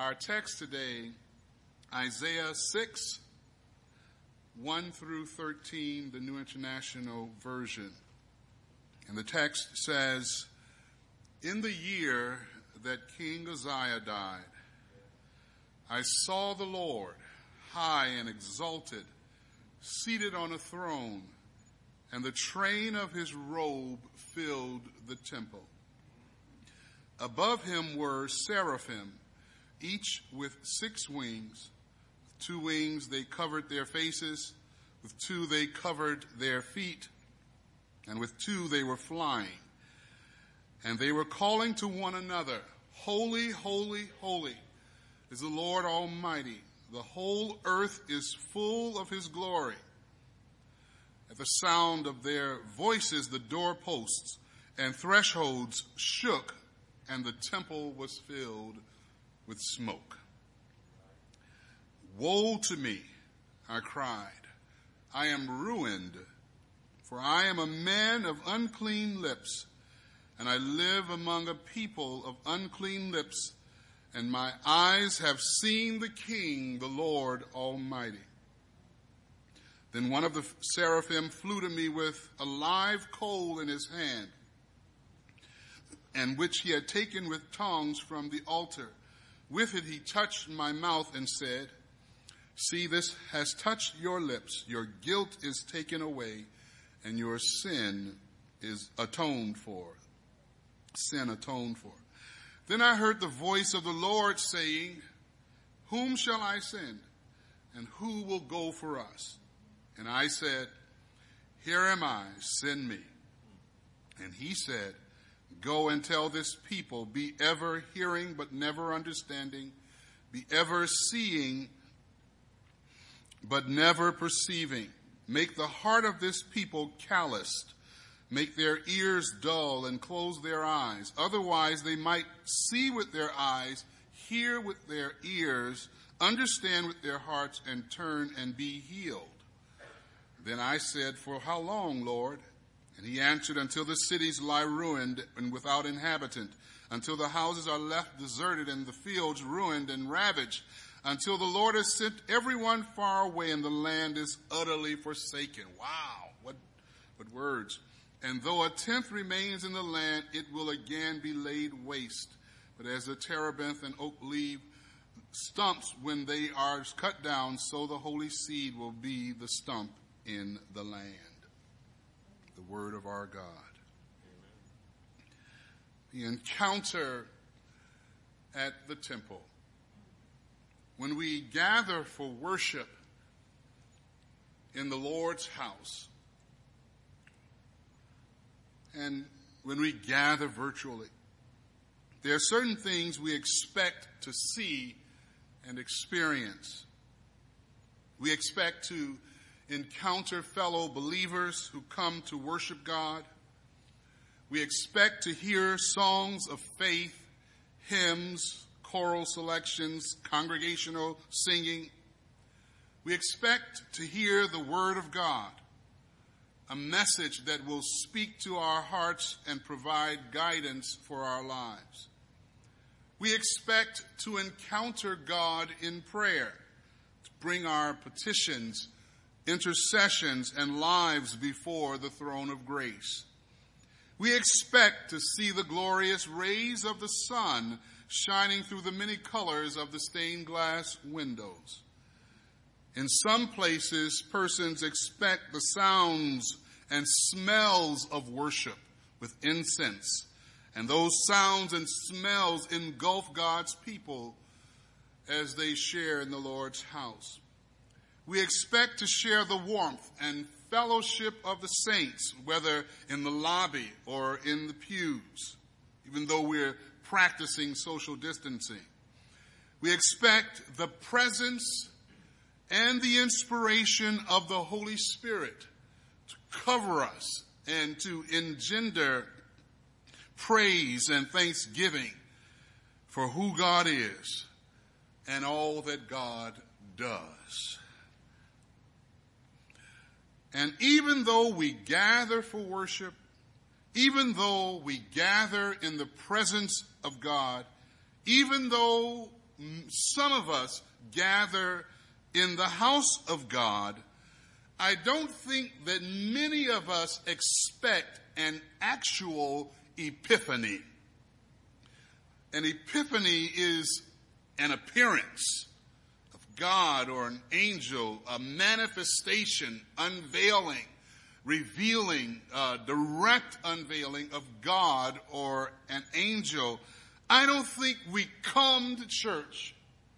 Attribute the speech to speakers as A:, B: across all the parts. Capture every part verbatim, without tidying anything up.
A: Our text today, Isaiah six, one through thirteen, the New International Version. And the text says, "In the year that King Uzziah died, I saw the Lord high and exalted, seated on a throne, and the train of his robe filled the temple. Above him were seraphim, each with six wings. With two wings they covered their faces, with two they covered their feet, and with two they were flying. And they were calling to one another, 'Holy, holy, holy is the Lord Almighty. The whole earth is full of his glory.' At the sound of their voices, the doorposts and thresholds shook, and the temple was filled with smoke. 'Woe to me,' I cried. 'I am ruined, for I am a man of unclean lips, and I live among a people of unclean lips, and my eyes have seen the King, the Lord Almighty.' Then one of the seraphim flew to me with a live coal in his hand, and which he had taken with tongs from the altar. With it he touched my mouth and said, 'See, this has touched your lips. Your guilt is taken away, and your sin is atoned for.' Sin atoned for. Then I heard the voice of the Lord saying, 'Whom shall I send, and who will go for us?' And I said, 'Here am I, send me.' And he said, 'Go and tell this people, be ever hearing but never understanding, be ever seeing but never perceiving. Make the heart of this people calloused, make their ears dull and close their eyes. Otherwise they might see with their eyes, hear with their ears, understand with their hearts, and turn and be healed.' Then I said, 'For how long, Lord?' And he answered, 'Until the cities lie ruined and without inhabitant, until the houses are left deserted and the fields ruined and ravaged, until the Lord has sent everyone far away and the land is utterly forsaken.'" Wow, what, what words. "And though a tenth remains in the land, it will again be laid waste. But as the terebinth and oak leave stumps when they are cut down, so the holy seed will be the stump in the land." The word of our God. Amen. The encounter at the temple. When we gather for worship in the Lord's house, and when we gather virtually, there are certain things we expect to see and experience. We expect to encounter fellow believers who come to worship God. We expect to hear songs of faith, hymns, choral selections, congregational singing. We expect to hear the Word of God, a message that will speak to our hearts and provide guidance for our lives. We expect to encounter God in prayer, to bring our petitions, intercessions, and lives before the throne of grace. We expect to see the glorious rays of the sun shining through the many colors of the stained glass windows. In some places, persons expect the sounds and smells of worship with incense, and those sounds and smells engulf God's people as they share in the Lord's house. We expect to share the warmth and fellowship of the saints, whether in the lobby or in the pews, even though we're practicing social distancing. We expect the presence and the inspiration of the Holy Spirit to cover us and to engender praise and thanksgiving for who God is and all that God does. And even though we gather for worship, even though we gather in the presence of God, even though some of us gather in the house of God, I don't think that many of us expect an actual epiphany. An epiphany is an appearance of God or an angel, a manifestation, unveiling, revealing, uh, direct unveiling of God or an angel. I don't think we come to church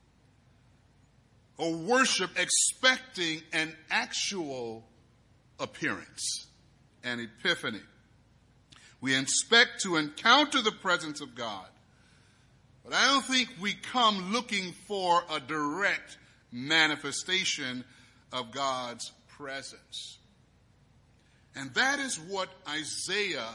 A: or worship expecting an actual appearance, an epiphany. We expect to encounter the presence of God, but I don't think we come looking for a direct manifestation of God's presence. And that is what Isaiah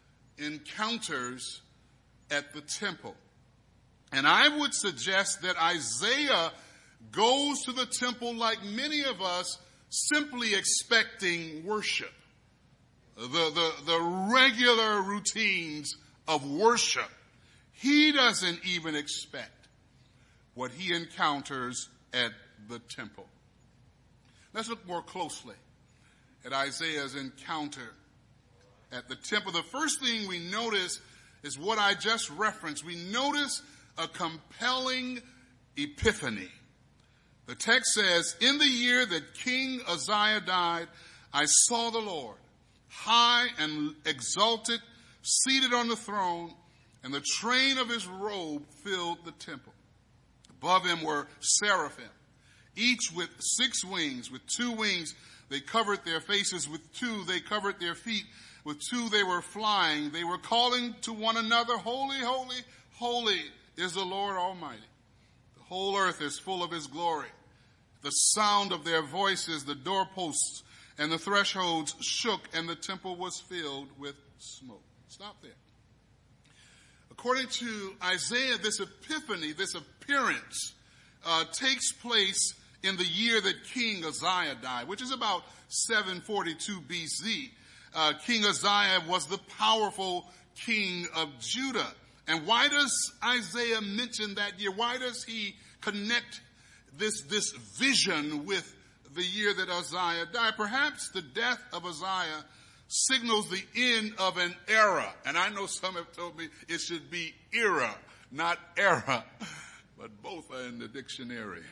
A: encounters at the temple. And I would suggest that Isaiah goes to the temple like many of us, simply expecting worship. The, the, the regular routines of worship. He doesn't even expect what he encounters at the temple. Let's look more closely at Isaiah's encounter at the temple. The first thing we notice is what I just referenced. We notice a compelling epiphany. The text says, in the year that King Uzziah died, I saw the Lord, high and exalted, seated on the throne, and the train of his robe filled the temple. Above him were seraphim, each with six wings. With two wings they covered their faces, with two they covered their feet, with two they were flying. They were calling to one another, holy, holy, holy is the Lord Almighty. The whole earth is full of his glory. The sound of their voices, the doorposts and the thresholds shook, and the temple was filled with smoke. Stop there. According to Isaiah, this epiphany, this appearance, uh, takes place in the year that King Uzziah died, which is about seven forty-two B C. Uh, King Uzziah was the powerful king of Judah. And why does Isaiah mention that year? Why does he connect this, this vision with the year that Uzziah died? Perhaps the death of Uzziah signals the end of an era. And I know some have told me it should be era, not era. But both are in the dictionary.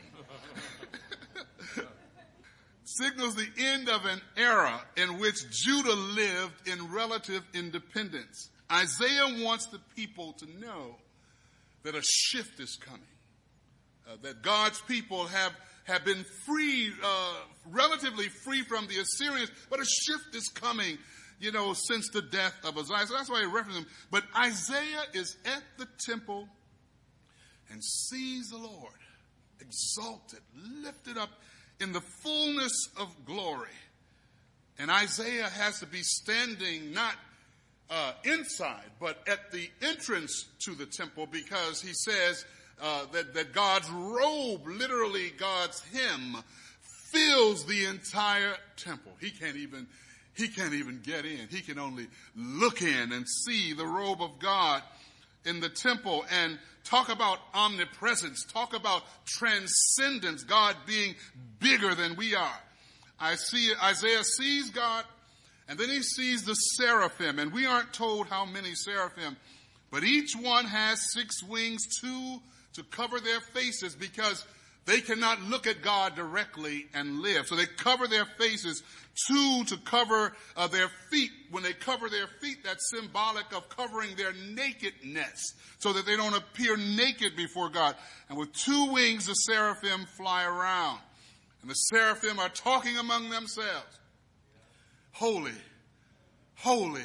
A: Signals the end of an era in which Judah lived in relative independence. Isaiah wants the people to know that a shift is coming. Uh, that God's people have, have been free, uh, relatively free from the Assyrians, but a shift is coming, you know, since the death of Uzziah. So that's why I reference him. But Isaiah is at the temple and sees the Lord exalted, lifted up in the fullness of glory. And Isaiah has to be standing not uh, inside, but at the entrance to the temple, because he says uh, that, that God's robe, literally God's hem, fills the entire temple. He can't even, he can't even get in. He can only look in and see the robe of God in the temple. And talk about omnipresence, talk about transcendence, God being bigger than we are. I see Isaiah sees God, and then he sees the seraphim, and we aren't told how many seraphim, but each one has six wings, two to cover their faces, because they cannot look at God directly and live. So they cover their faces, two to cover uh, their feet. When they cover their feet, that's symbolic of covering their nakedness, so that they don't appear naked before God. And with two wings, the seraphim fly around. And the seraphim are talking among themselves. Holy, holy,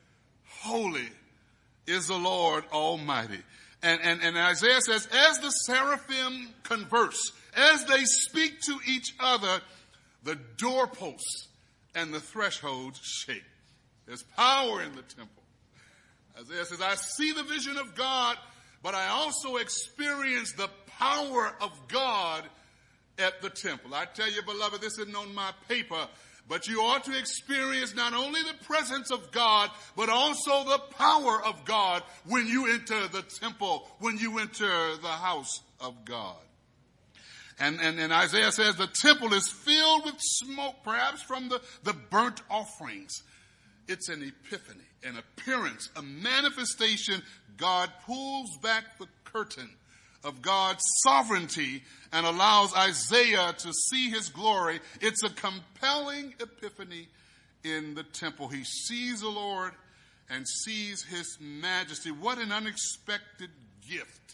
A: holy is the Lord Almighty. And, and, and Isaiah says, as the seraphim converse, as they speak to each other, the doorposts and the thresholds shake. There's power in the temple. Isaiah says, I see the vision of God, but I also experience the power of God at the temple. I tell you, beloved, this isn't on my paper, but you ought to experience not only the presence of God, but also the power of God when you enter the temple, when you enter the house of God. And, and, and Isaiah says the temple is filled with smoke, perhaps from the, the burnt offerings. It's an epiphany, an appearance, a manifestation. God pulls back the curtain of God's sovereignty and allows Isaiah to see his glory. It's a compelling epiphany in the temple. He sees the Lord and sees his majesty. What an unexpected gift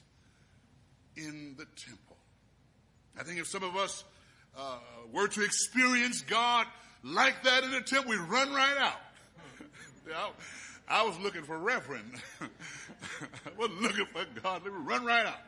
A: in the temple. I think if some of us uh, were to experience God like that in the temple, we'd run right out. I, I was looking for Reverend. I wasn't looking for God. Let me run right out.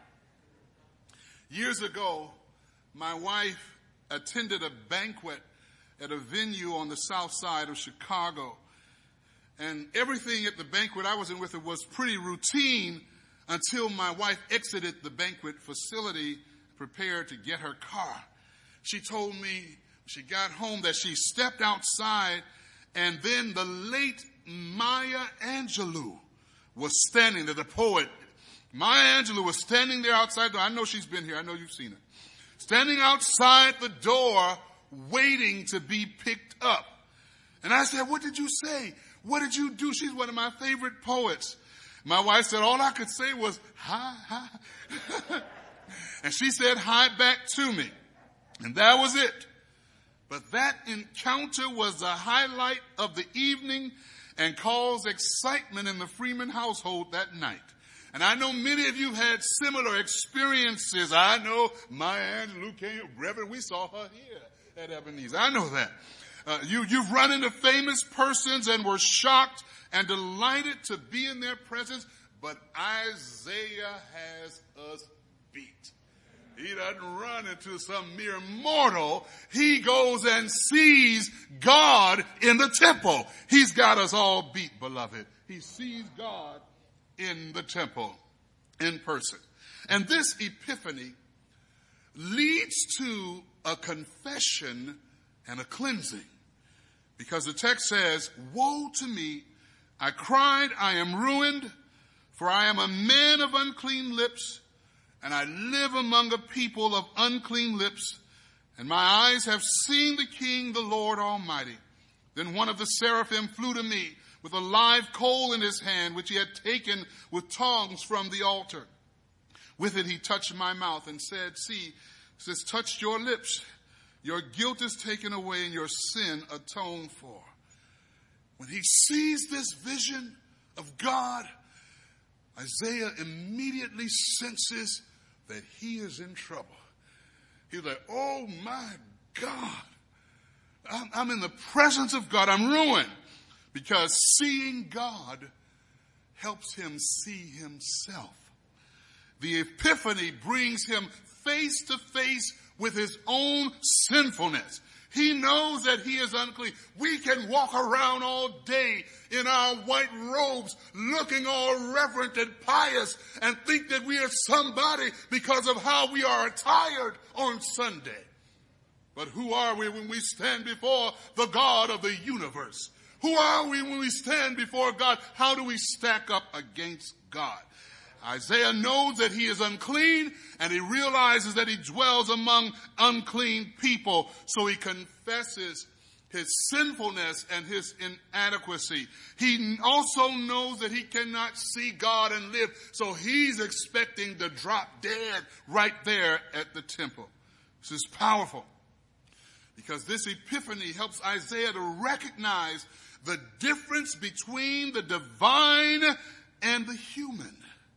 A: Years ago, my wife attended a banquet at a venue on the south side of Chicago. And everything at the banquet I was in with her was pretty routine until my wife exited the banquet facility, prepared to get her car. She told me she got home that she stepped outside, and then the late Maya Angelou was standing there, the poet. Maya Angelou was standing there outside the door. I know she's been here. I know you've seen her. Standing outside the door, waiting to be picked up. And I said, what did you say? What did you do? She's one of my favorite poets. My wife said, all I could say was, hi, hi. And she said hi back to me. And that was it. But that encounter was the highlight of the evening and caused excitement in the Freeman household that night. And I know many of you had similar experiences. I know Maya Angelou came, Reverend, we saw her here at Ebenezer. I know that. Uh, you, you've run into famous persons and were shocked and delighted to be in their presence. But Isaiah has us beat. He doesn't run into some mere mortal. He goes and sees God in the temple. He's got us all beat, beloved. He sees God in the temple, in person. And this epiphany leads to a confession and a cleansing. Because the text says, woe to me, I cried, I am ruined, for I am a man of unclean lips, and I live among a people of unclean lips, and my eyes have seen the King, the Lord Almighty. Then one of the seraphim flew to me with a live coal in his hand, which he had taken with tongs from the altar. With it he touched my mouth and said, see, this touched your lips. Your guilt is taken away and your sin atoned for. When he sees this vision of God, Isaiah immediately senses that he is in trouble. He's like, oh my God. I'm, I'm in the presence of God. I'm ruined. Because seeing God helps him see himself. The epiphany brings him face to face with his own sinfulness. He knows that he is unclean. We can walk around all day in our white robes looking all reverent and pious and think that we are somebody because of how we are attired on Sunday. But who are we when we stand before the God of the universe? Who are we when we stand before God? How do we stack up against God? Isaiah knows that he is unclean, and he realizes that he dwells among unclean people. So he confesses his sinfulness and his inadequacy. He also knows that he cannot see God and live. So he's expecting to drop dead right there at the temple. This is powerful, because this epiphany helps Isaiah to recognize the difference between the divine and the human.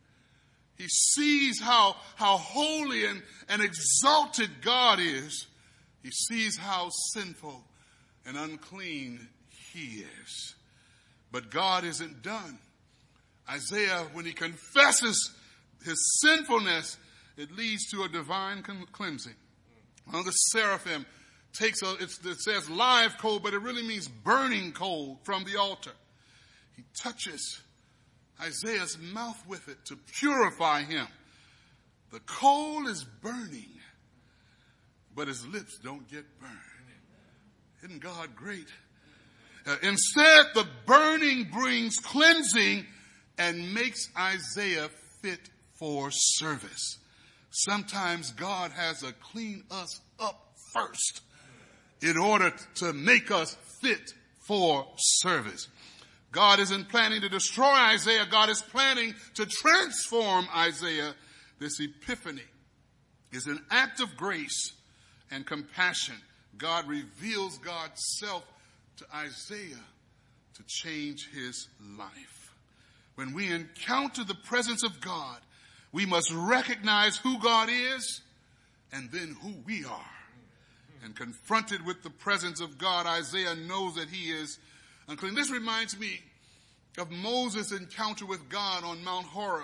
A: He sees how, how holy and, and exalted God is. He sees how sinful and unclean he is. But God isn't done. Isaiah, when he confesses his sinfulness, it leads to a divine cleansing. One of the seraphim takes a, it's, it says live coal, but it really means burning coal from the altar. He touches Isaiah's mouth with it to purify him. The coal is burning, but his lips don't get burned. Isn't God great? Uh, instead, the burning brings cleansing and makes Isaiah fit for service. sometimes God has to clean us up first in order to make us fit for service. God isn't planning to destroy Isaiah. God is planning to transform Isaiah. This epiphany is an act of grace and compassion. God reveals God's self to Isaiah to change his life. When we encounter the presence of God, we must recognize who God is and then who we are. And confronted with the presence of God, Isaiah knows that he is unclean. This reminds me of Moses' encounter with God on Mount Horeb.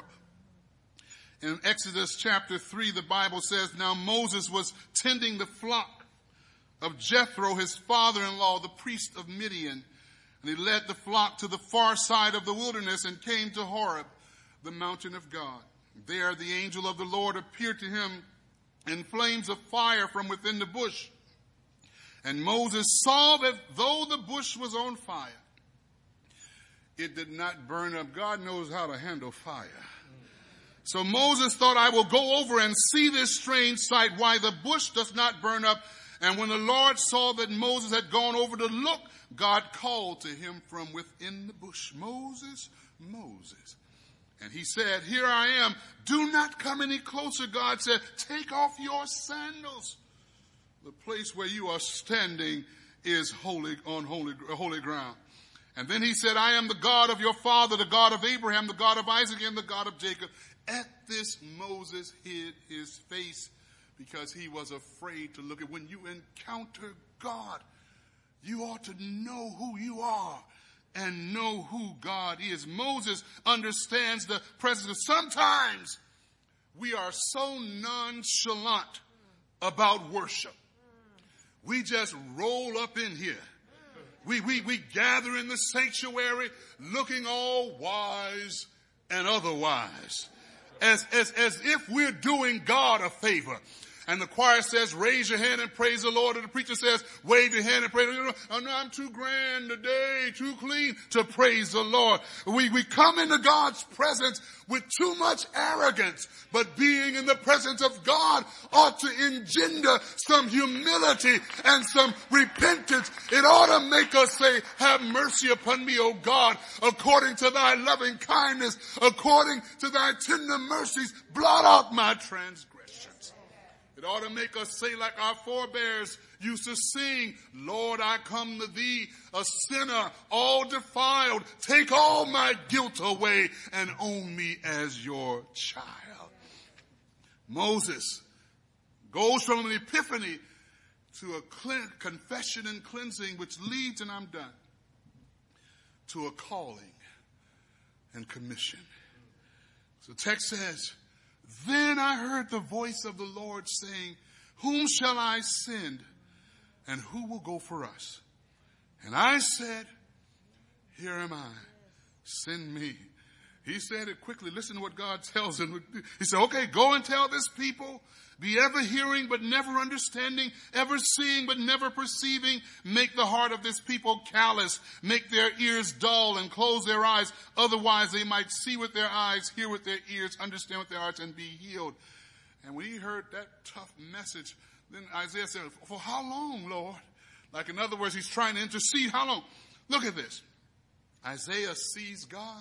A: In Exodus chapter three, the Bible says, now Moses was tending the flock of Jethro, his father-in-law, the priest of Midian. And he led the flock to the far side of the wilderness and came to Horeb, the mountain of God. There the angel of the Lord appeared to him in flames of fire from within the bush. And Moses saw that though the bush was on fire, it did not burn up. God knows how to handle fire. So Moses thought, I will go over and see this strange sight, why the bush does not burn up. And when the Lord saw that Moses had gone over to look, God called to him from within the bush, Moses, Moses. And he said, here I am. Do not come any closer. God said, take off your sandals. The place where you are standing is holy, on holy, holy ground. And then he said, I am the God of your father, the God of Abraham, the God of Isaac, and the God of Jacob. At this, Moses hid his face because he was afraid to look at. When you encounter God, you ought to know who you are and know who God is. Moses understands the presence of. Sometimes we are so nonchalant about worship. We just roll up in here. We, we, we gather in the sanctuary looking all wise and otherwise. As, as, as if we're doing God a favor. And the choir says, raise your hand and praise the Lord. And the preacher says, wave your hand and praise the Lord. Oh, no, I'm too grand today, too clean to praise the Lord. We, we come into God's presence with too much arrogance. But being in the presence of God ought to engender some humility and some repentance. It ought to make us say, have mercy upon me, O God, according to thy loving kindness, according to thy tender mercies, blot out my transgressions. It ought to make us say like our forebears used to sing, Lord, I come to thee, a sinner, all defiled. Take all my guilt away and own me as your child. Moses goes from an epiphany to a clean, confession and cleansing, which leads, and I'm done, to a calling and commission. So the text says, then I heard the voice of the Lord saying, whom shall I send, and who will go for us? And I said, here am I, send me. He said it quickly. Listen to what God tells him. He said, okay, go and tell this people, be ever hearing but never understanding, ever seeing but never perceiving. Make the heart of this people callous, make their ears dull and close their eyes. Otherwise they might see with their eyes, hear with their ears, understand with their hearts, and be healed. And when he heard that tough message, then Isaiah said, for how long, Lord? Like in other words, he's trying to intercede. How long? Look at this. Isaiah sees God.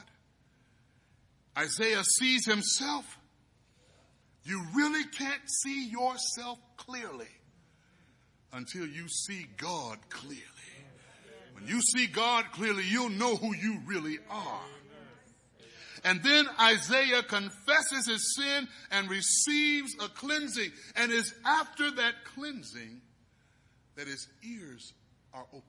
A: Isaiah sees himself. You really can't see yourself clearly until you see God clearly. When you see God clearly, you'll know who you really are. And then Isaiah confesses his sin and receives a cleansing. And it's after that cleansing that his ears are opened.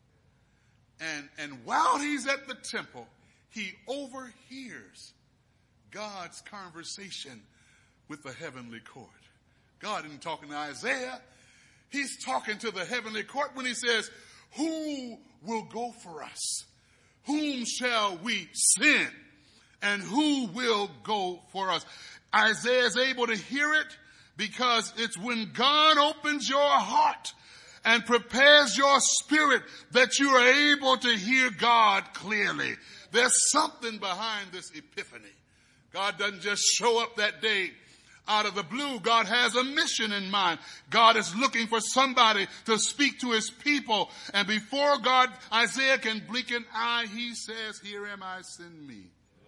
A: And, and while he's at the temple, he overhears God's conversation with the heavenly court. God isn't talking to Isaiah. He's talking to the heavenly court when he says, who will go for us? Whom shall we send? And who will go for us? Isaiah is able to hear it because it's when God opens your heart and prepares your spirit that you are able to hear God clearly. There's something behind this epiphany. God doesn't just show up that day. out of the blue. God has a mission in mind. God is looking for somebody to speak to his people. And before God, Isaiah can blink an eye, he says, here am I, send me.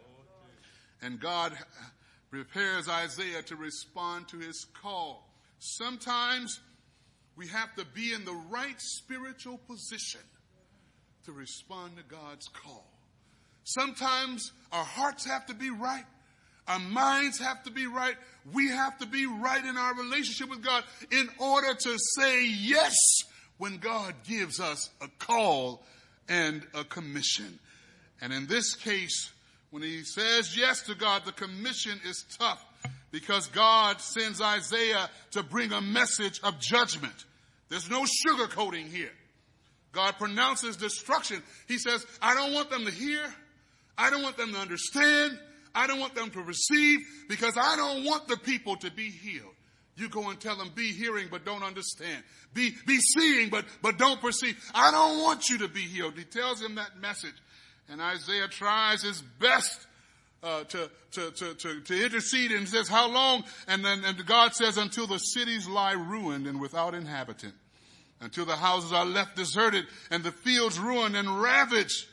A: And God prepares Isaiah to respond to his call. Sometimes we have to be in the right spiritual position to respond to God's call. Sometimes our hearts have to be right. Our minds have to be right. We have to be right in our relationship with God in order to say yes when God gives us a call and a commission. And in this case, when he says yes to God, the commission is tough because God sends Isaiah to bring a message of judgment. There's no sugarcoating here. God pronounces destruction. He says, I don't want them to hear. I don't want them to understand. I don't want them to receive because I don't want the people to be healed. You go and tell them, be hearing but don't understand. Be, be seeing but, but don't perceive. I don't want you to be healed. He tells him that message. And Isaiah tries his best uh, to, to, to, to, to intercede and says, how long? And then and God says, until the cities lie ruined and without inhabitant. Until the houses are left deserted and the fields ruined and ravaged.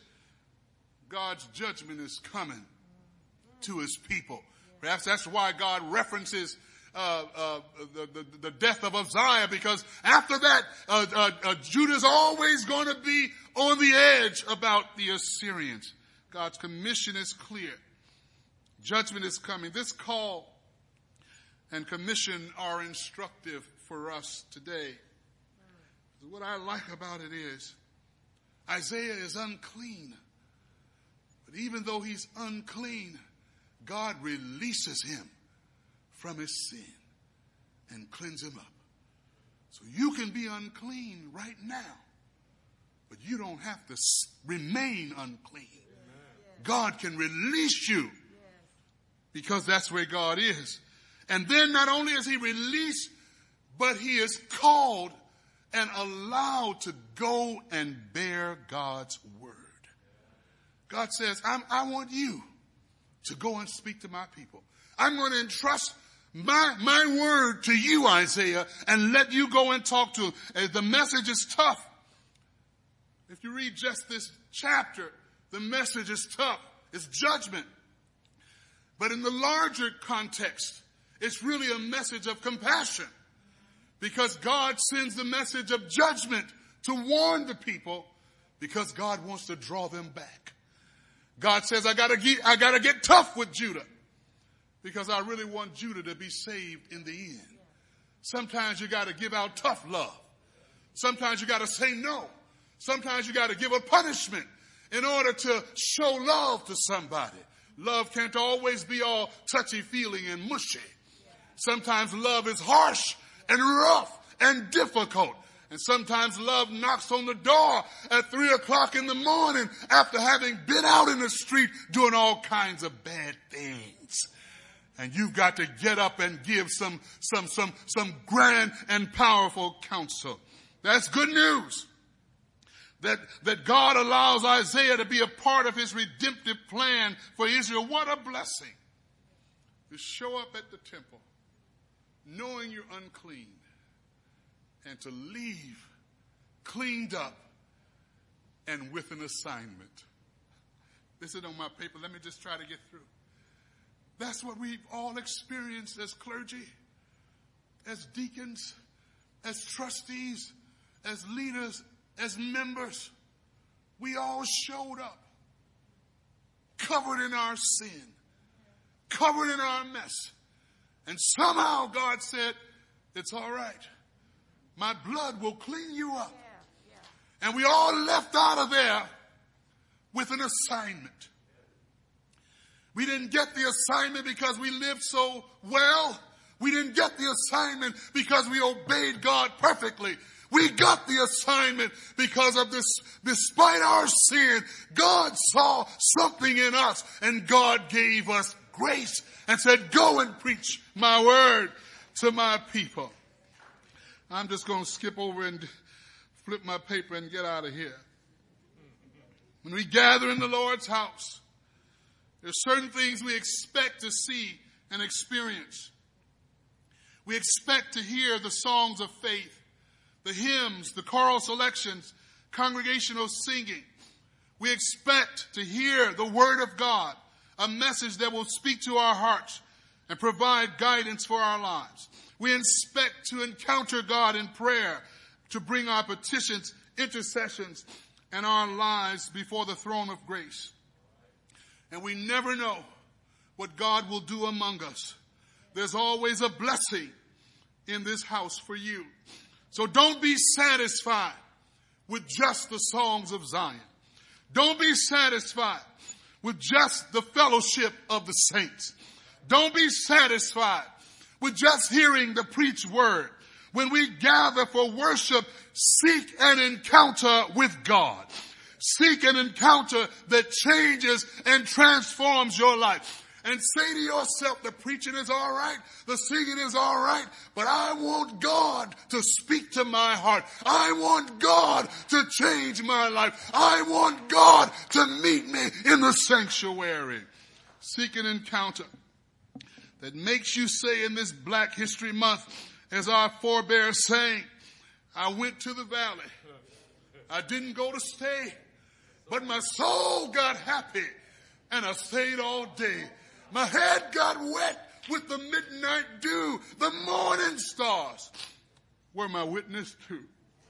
A: God's judgment is coming to his people. Perhaps that's why God references uh, uh, the, the, the death of Uzziah, because after that, uh, uh, uh, Judah's always going to be on the edge about the Assyrians. God's commission is clear. Judgment is coming. This call and commission are instructive for us today. What I like about it is Isaiah is unclean. But even though he's unclean, God releases him from his sin and cleanses him up. So you can be unclean right now, but you don't have to remain unclean. God can release you because that's where God is. And then not only is he released, but he is called and allowed to go and bear God's word. God says, I'm, I want you to go and speak to my people. I'm going to entrust my, my word to you, Isaiah, and let you go and talk to them. Uh, the message is tough. If you read just this chapter, the message is tough. It's judgment. But in the larger context, it's really a message of compassion. Because God sends the message of judgment to warn the people because God wants to draw them back. God says, I gotta get, I gotta get tough with Judah because I really want Judah to be saved in the end. Sometimes you gotta give out tough love. Sometimes you gotta say no. Sometimes you gotta give a punishment in order to show love to somebody. Love can't always be all touchy-feely and mushy. Sometimes love is harsh and rough and difficult. And sometimes love knocks on the door at three o'clock in the morning after having been out in the street doing all kinds of bad things. And you've got to get up and give some, some, some, some grand and powerful counsel. That's good news. That, that God allows Isaiah to be a part of his redemptive plan for Israel. What a blessing. To show up at the temple knowing you're unclean, and to leave cleaned up and with an assignment. This is on my paper. Let me just try to get through. That's what we've all experienced as clergy, as deacons, as trustees, as leaders, as members. We all showed up, covered in our sin, covered in our mess. And somehow God said, it's all right. My blood will clean you up. Yeah, yeah. And we all left out of there with an assignment. We didn't get the assignment because we lived so well. We didn't get the assignment because we obeyed God perfectly. We got the assignment because of this, despite our sin, God saw something in us and God gave us grace and said, go and preach my word to my people. I'm just going to skip over and flip my paper and get out of here. When we gather in the Lord's house, there's certain things we expect to see and experience. We expect to hear the songs of faith, the hymns, the choral selections, congregational singing. We expect to hear the word of God, a message that will speak to our hearts and provide guidance for our lives. We expect to encounter God in prayer, to bring our petitions, intercessions, and our lives before the throne of grace. And we never know what God will do among us. There's always a blessing in this house for you. So don't be satisfied with just the songs of Zion. Don't be satisfied with just the fellowship of the saints. Don't be satisfied with just hearing the preached word. When we gather for worship, seek an encounter with God. Seek an encounter that changes and transforms your life. And say to yourself, the preaching is all right, the singing is all right, but I want God to speak to my heart. I want God to change my life. I want God to meet me in the sanctuary. Seek an encounter that makes you say in this Black History Month, as our forebears sang, I went to the valley. I didn't go to stay, but my soul got happy and I stayed all day. My head got wet with the midnight dew. The morning stars were my witness too.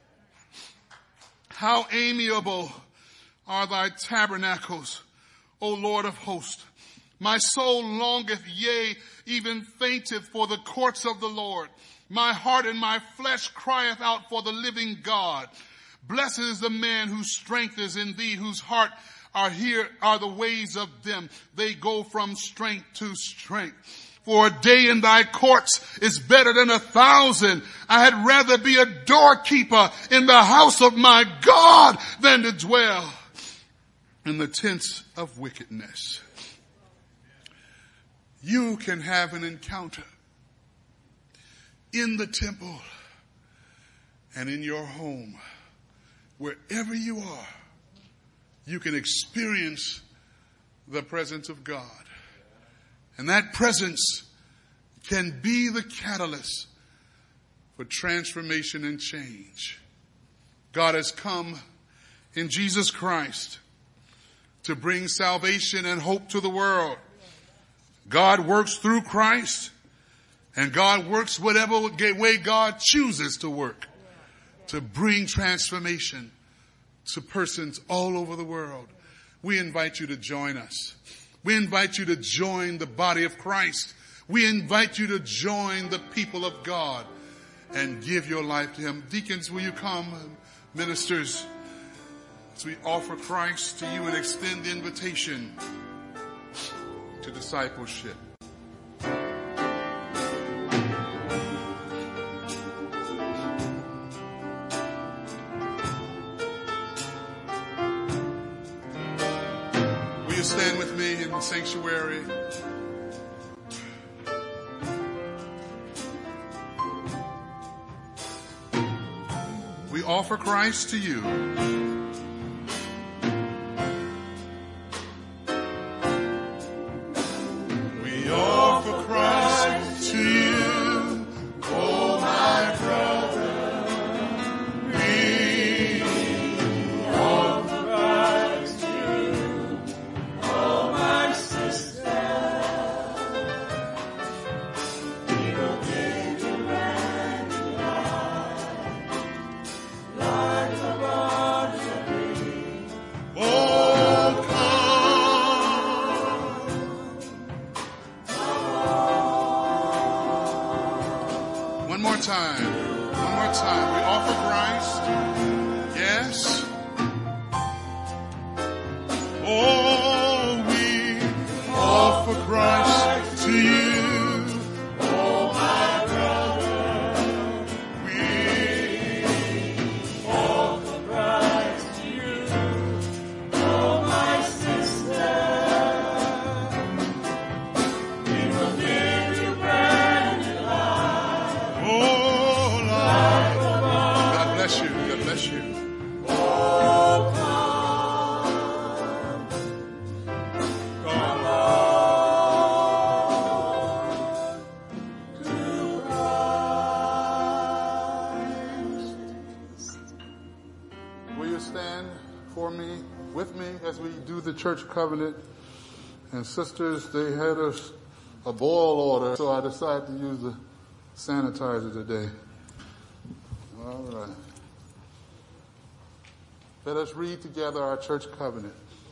A: How amiable are thy tabernacles, O Lord of hosts. My soul longeth, yea, even fainteth for the courts of the Lord. My heart and my flesh crieth out for the living God. Blessed is the man whose strength is in thee, whose heart are here are the ways of them. They go from strength to strength. For a day in thy courts is better than a thousand. I had rather be a doorkeeper in the house of my God than to dwell in the tents of wickedness. You can have an encounter in the temple and in your home. Wherever you are, you can experience the presence of God. And that presence can be the catalyst for transformation and change. God has come in Jesus Christ to bring salvation and hope to the world. God works through Christ, and God works whatever way God chooses to work to bring transformation to persons all over the world. We invite you to join us. We invite you to join the body of Christ. We invite you to join the people of God and give your life to Him. Deacons, will you come? Ministers, as we offer Christ to you and extend the invitation to discipleship. You stand with me in the sanctuary. We offer Christ to you. We offer Christ to you, oh my brother. We offer Christ to you, oh my sister. We will give you brand new life, like the waters of green. Oh, come. One more time. One more time. We offer Christ. Yes. Oh, we offer Christ to you. Oh, my brother. We offer Christ to you. Oh, my sister. We will give you brand new life. Oh, Lord. God bless you. God bless you. Oh, come. Come on. stand for me, with me, as we do the church covenant. And sisters, they had us a boil order, so I decided to use the sanitizer today. All right. Let us read together our church covenant.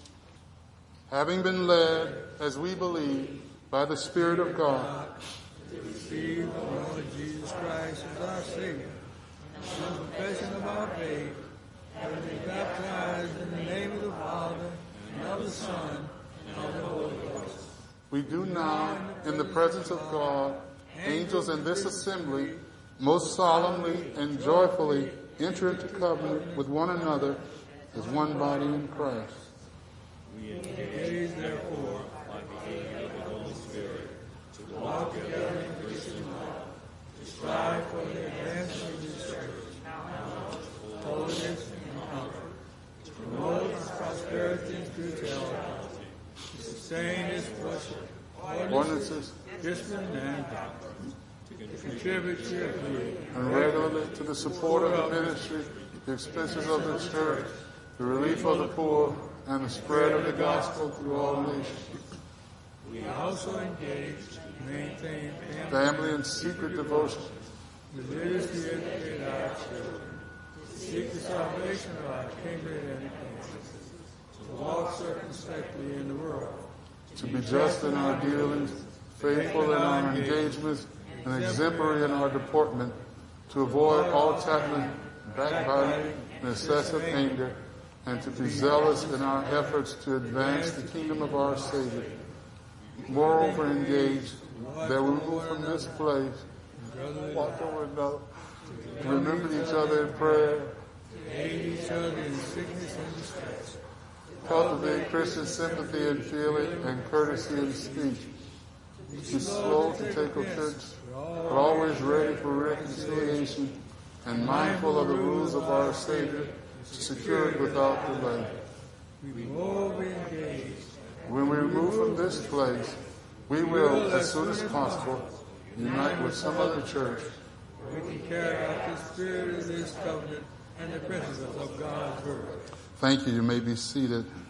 A: Having been led, as we believe, by the Spirit of God,
B: to receive the Lord Jesus Christ as our Savior, and the confession of our faith, and to be baptized in the name of the Father, and of the Son, and of the Holy Ghost.
A: We do now, in the presence of God, angels in this assembly, most solemnly and joyfully enter into covenant with one another as one body in Christ.
B: We engage, therefore, by the aid of the Holy Spirit, to walk together in Christian love, to strive for the advancement of this church, holiness and comfort, to promote its prosperity and spirituality, to sustain its worship, ordinances, discipline, and doctrine, to contribute cheerfully
A: and regularly to the support of the ministry, the expenses of the church, the relief of the poor, and the spread of the gospel through all nations.
B: We also engage to maintain family,
A: Family and secret devotion,
B: religiously educate our children, to seek the salvation of our kindred and acquaintances, to walk circumspectly in the world,
A: to be just in our dealings, faithful in our engagements, and exemplary in our deportment, to avoid all tattling, backbiting, and excessive anger, and to be zealous in our efforts to advance the kingdom of our Savior. Moreover, engage that we move from this place, walk the window, remember each other in prayer,
B: aid each other in sickness and distress,
A: cultivate Christian sympathy and feeling, and courtesy in speech. Be slow to take offense, but always ready for reconciliation, and mindful of the rules of our Savior, to secure it without delay.
B: we will be engaged.
A: When we remove from this place, we will, as soon as possible, unite with some other church.
B: We can carry out the spirit of this covenant and the principles of God's word.
A: Thank you. You may be seated.